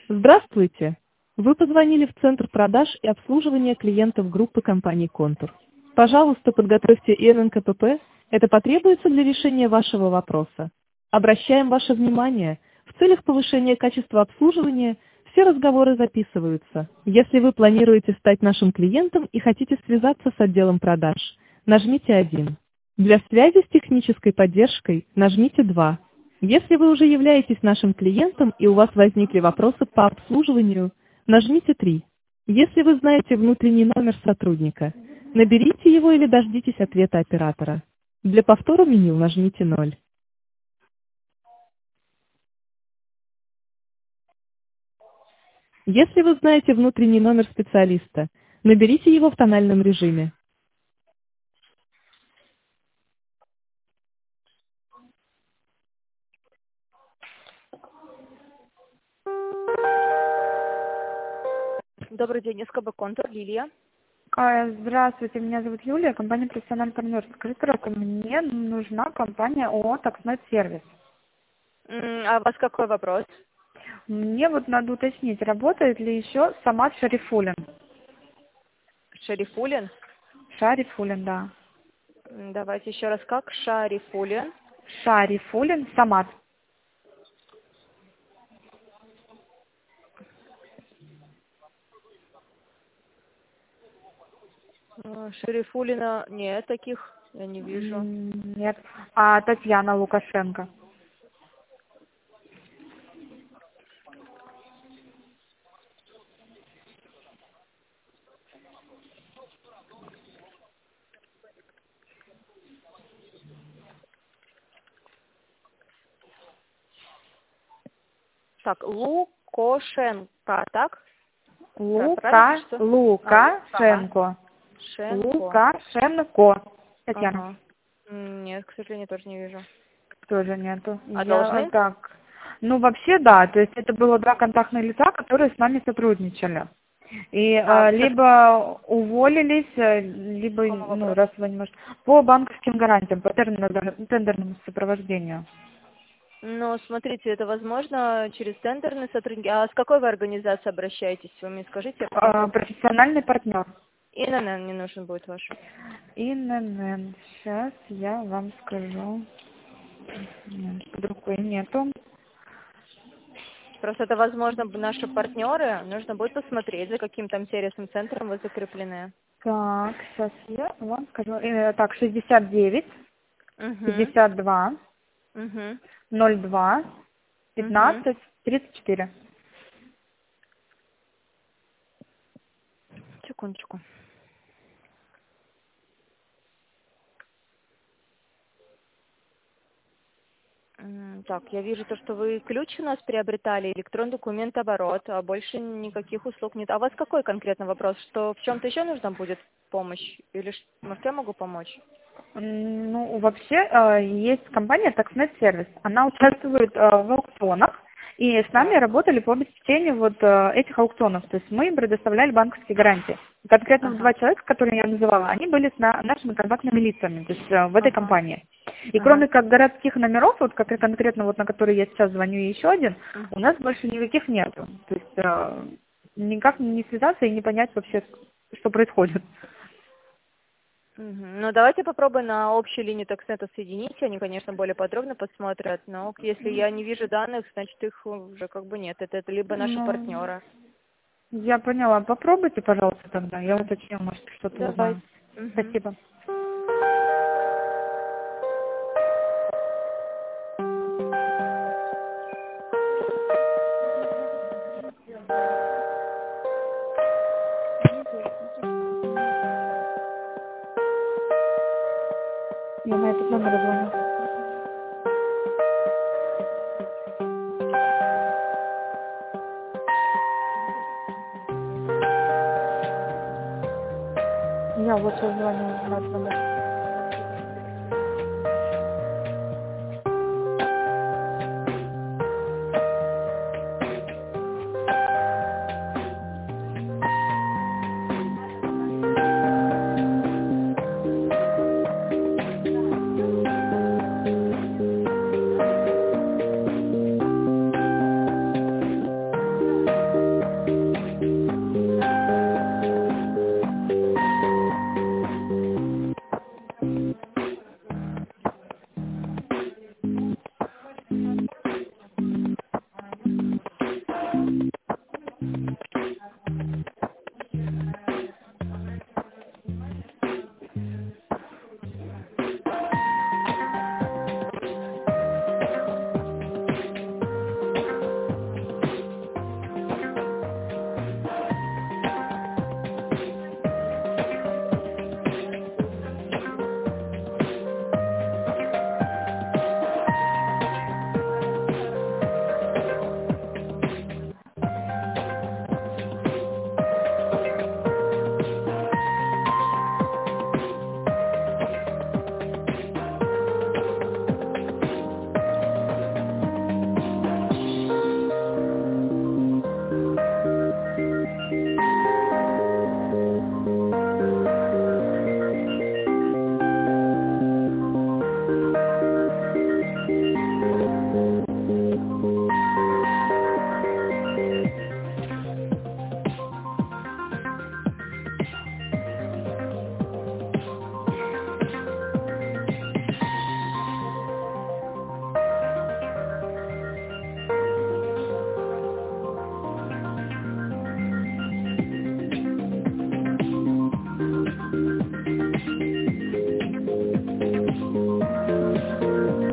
Здравствуйте! Вы позвонили в Центр продаж и обслуживания клиентов группы компании «Контур». Пожалуйста, подготовьте ИННКПП, это потребуется для решения вашего вопроса. Обращаем ваше внимание, в целях повышения качества обслуживания все разговоры записываются. Если вы планируете стать нашим клиентом и хотите связаться с отделом продаж, нажмите 1. Для связи с технической поддержкой нажмите 2. Если вы уже являетесь нашим клиентом и у вас возникли вопросы по обслуживанию, нажмите 3. Если вы знаете внутренний номер сотрудника, наберите его или дождитесь ответа оператора. Для повтора меню нажмите 0. Если вы знаете внутренний номер специалиста, наберите его в тональном режиме. Добрый день, СКБ «Контур», Лилия. Здравствуйте, меня зовут Юлия, компания «Профессиональный партнер». Скажите, пожалуйста, мне нужна компания ООО «Такснет Сервис». А у вас какой вопрос? Мне вот надо уточнить, работает ли еще Самат Шарифуллин? Шарифуллин? Шарифуллин, да. Давайте еще раз, как? Шарифуллин. Шарифуллин, Самат. Шарифуллина нет, таких я не вижу. Нет. А Татьяна Лукашенко? Так, Лукашенко, так? Правильно, что? Лукашенко. Шенко. Лукашенко. Татьяна. Ага. Нет, к сожалению, тоже не вижу. Тоже нету. А должны? Так. Ну, вообще, да. То есть это было два контактных лица, которые с нами сотрудничали. И либо уволились, либо, ну, раз вы не можете, по банковским гарантиям, по тендерному сопровождению. Ну, смотрите, это возможно через тендерный сотрудник. А с какой вы организацией обращаетесь? Вы мне скажите. Профессиональный партнер. ИНН мне нужен будет ваш. ИНН. Сейчас я вам скажу. Под рукой нету. Просто это, возможно, наши партнеры. Нужно будет посмотреть, за каким там сервисным центром вы закреплены. Так, сейчас я вам скажу. Так, 69, Угу. 52, Угу. 02, 15, 34. Секундочку. Так, я вижу то, что вы ключ у нас приобретали, электронный документ оборот, а больше никаких услуг нет. А у вас какой конкретно вопрос? Что в чем-то еще нужна будет помощь? Или может, я могу помочь? Ну, вообще, есть компания «Такснет Сервис». Она участвует в аукционах, и с нами работали по обеспечению вот этих аукционов. То есть мы им предоставляли банковские гарантии. Конкретно два человека, которые я называла, они были с нашими контактными лицами, то есть в этой компании. И кроме как городских номеров, вот как конкретно вот на которые я сейчас звоню, и еще один, у нас больше никаких нету. То есть никак не связаться и не понять вообще, что происходит. Ну, давайте попробуем на общей линии Такснета соединить. Они, конечно, более подробно посмотрят, но если я не вижу данных, значит, их уже как бы нет. Это либо наши партнеры. Я поняла. Попробуйте, пожалуйста, тогда. Я уточню, может, что-то Давайте. узнаю. Спасибо. Я на этот номер звоню. Я вот сейчас звоню на этот номер.